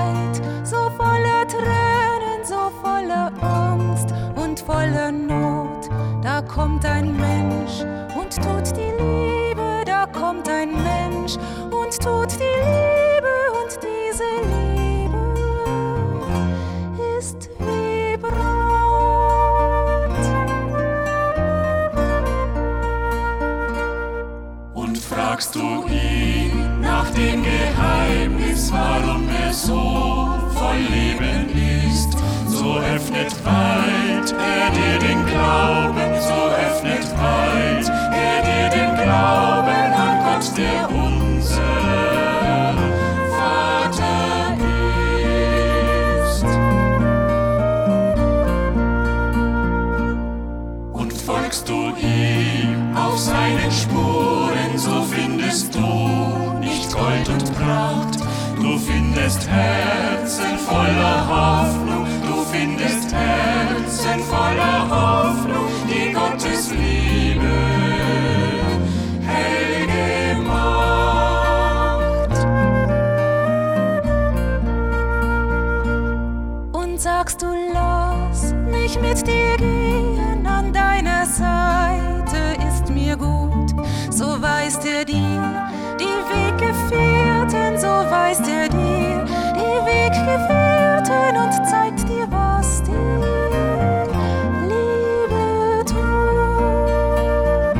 Zeit, so voller Tränen, so voller Angst und voller Not. Da kommt ein Mensch und tut die Liebe, da kommt ein Mensch und tut die Liebe, und diese Liebe ist wie Brot. Und fragst du ihn nach dem Geheimnis, warum er so voll Leben ist, so öffnet weit er dir den Glauben, so öffnet weit er dir den Glauben an Gott, der unser Vater ist. Und folgst du ihm auf seinen Spuren, so findest du nicht Gold und Pracht, du findest Herzen voller Hoffnung, du findest Herzen voller Hoffnung, die Gottes Liebe hell gemacht. Und sagst du, lass mich mit dir gehen, an deiner Seite ist mir gut, so weist er dir die Weggefährten, so weist er dir die Weggefährten und zeigt dir, was die Liebe tut.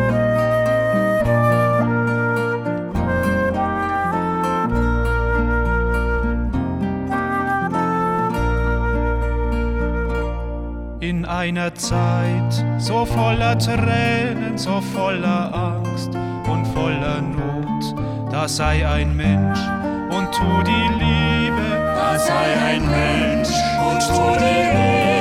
In einer Zeit so voller Tränen, so voller Angst und voller Not, da sei ein Mensch und tu die Liebe, Da sei ein Mensch und tu die Liebe.